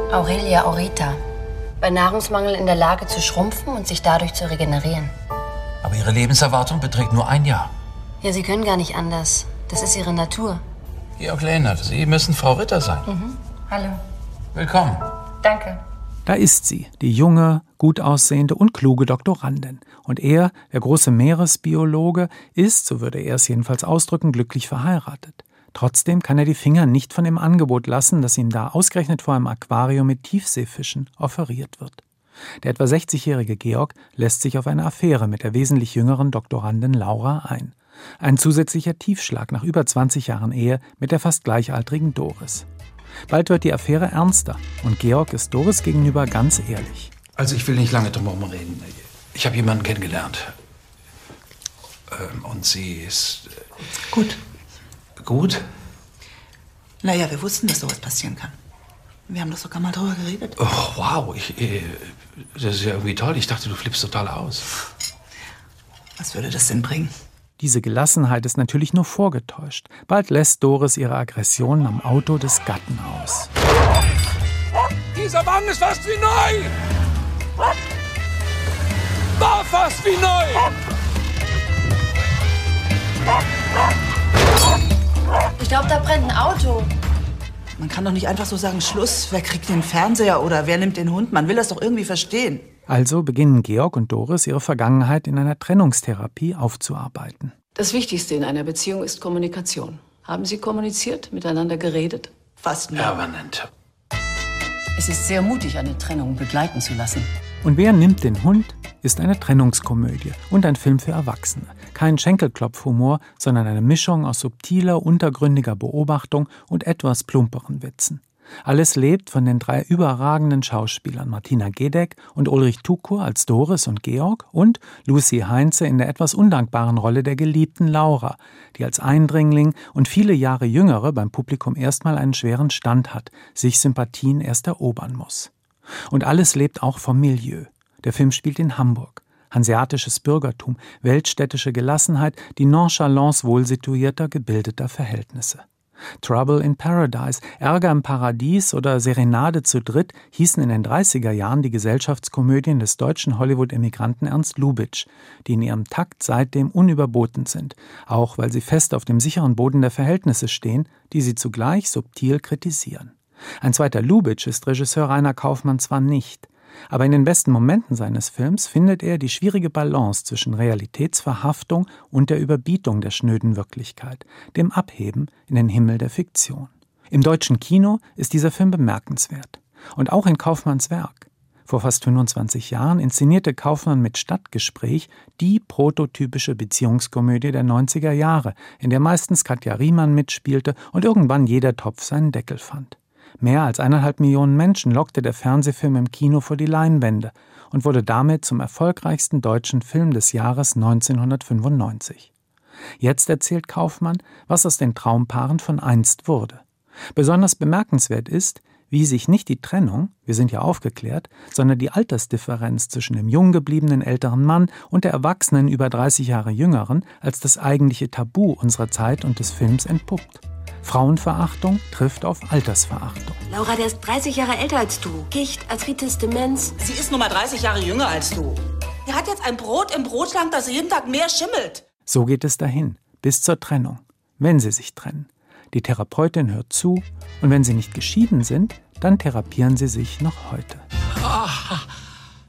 Aurelia aurita. Bei Nahrungsmangel in der Lage zu schrumpfen und sich dadurch zu regenerieren. Aber Ihre Lebenserwartung beträgt nur 1 Jahr. Ja, Sie können gar nicht anders. Das ist Ihre Natur. Georg Lehnert, Sie müssen Frau Ritter sein. Hallo. Willkommen. Danke. Da ist sie, die junge, gut aussehende und kluge Doktorandin. Und er, der große Meeresbiologe, ist, so würde er es jedenfalls ausdrücken, glücklich verheiratet. Trotzdem kann er die Finger nicht von dem Angebot lassen, das ihm da ausgerechnet vor einem Aquarium mit Tiefseefischen offeriert wird. Der etwa 60-jährige Georg lässt sich auf eine Affäre mit der wesentlich jüngeren Doktorandin Laura ein. Ein zusätzlicher Tiefschlag nach über 20 Jahren Ehe mit der fast gleichaltrigen Doris. Bald wird die Affäre ernster und Georg ist Doris gegenüber ganz ehrlich. Also ich will nicht lange drum herum reden. Ich habe jemanden kennengelernt. Und sie ist... Gut. Gut? Naja, wir wussten, dass sowas passieren kann. Wir haben doch sogar mal drüber geredet. Oh, wow, das ist ja irgendwie toll. Ich dachte, du flippst total aus. Was würde das denn bringen? Diese Gelassenheit ist natürlich nur vorgetäuscht. Bald lässt Doris ihre Aggressionen am Auto des Gatten aus. Dieser Wagen ist fast wie neu! War fast wie neu! Ich glaube, da brennt ein Auto. Man kann doch nicht einfach so sagen, Schluss, wer kriegt den Fernseher oder wer nimmt den Hund? Man will das doch irgendwie verstehen. Also beginnen Georg und Doris ihre Vergangenheit in einer Trennungstherapie aufzuarbeiten. Das Wichtigste in einer Beziehung ist Kommunikation. Haben Sie kommuniziert, miteinander geredet? Fast nie. Permanent. Es ist sehr mutig, eine Trennung begleiten zu lassen. Und wer nimmt den Hund? Ist eine Trennungskomödie und ein Film für Erwachsene. Kein Schenkelklopfhumor, sondern eine Mischung aus subtiler, untergründiger Beobachtung und etwas plumperen Witzen. Alles lebt von den 3 überragenden Schauspielern Martina Gedeck und Ulrich Tukur als Doris und Georg und Lucy Heinze in der etwas undankbaren Rolle der geliebten Laura, die als Eindringling und viele Jahre Jüngere beim Publikum erstmal einen schweren Stand hat, sich Sympathien erst erobern muss. Und alles lebt auch vom Milieu. Der Film spielt in Hamburg. Hanseatisches Bürgertum, weltstädtische Gelassenheit, die Nonchalance wohlsituierter, gebildeter Verhältnisse. Trouble in Paradise, Ärger im Paradies oder Serenade zu dritt hießen in den 30er Jahren die Gesellschaftskomödien des deutschen Hollywood-Emigranten Ernst Lubitsch, die in ihrem Takt seitdem unüberboten sind, auch weil sie fest auf dem sicheren Boden der Verhältnisse stehen, die sie zugleich subtil kritisieren. Ein zweiter Lubitsch ist Regisseur Rainer Kaufmann zwar nicht, aber in den besten Momenten seines Films findet er die schwierige Balance zwischen Realitätsverhaftung und der Überbietung der schnöden Wirklichkeit, dem Abheben in den Himmel der Fiktion. Im deutschen Kino ist dieser Film bemerkenswert. Und auch in Kaufmanns Werk. Vor fast 25 Jahren inszenierte Kaufmann mit Stadtgespräch die prototypische Beziehungskomödie der 90er Jahre, in der meistens Katja Riemann mitspielte und irgendwann jeder Topf seinen Deckel fand. Mehr als 1,5 Millionen Menschen lockte der Fernsehfilm im Kino vor die Leinwände und wurde damit zum erfolgreichsten deutschen Film des Jahres 1995. Jetzt erzählt Kaufmann, was aus den Traumpaaren von einst wurde. Besonders bemerkenswert ist, wie sich nicht die Trennung, wir sind ja aufgeklärt, sondern die Altersdifferenz zwischen dem jung gebliebenen älteren Mann und der erwachsenen, über 30 Jahre jüngeren, als das eigentliche Tabu unserer Zeit und des Films entpuppt. Frauenverachtung trifft auf Altersverachtung. Laura, der ist 30 Jahre älter als du. Gicht, Arthritis, Demenz. Sie ist nur mal 30 Jahre jünger als du. Er hat jetzt ein Brot im Brotschrank, das jeden Tag mehr schimmelt. So geht es dahin, bis zur Trennung, wenn sie sich trennen. Die Therapeutin hört zu und wenn sie nicht geschieden sind, dann therapieren sie sich noch heute.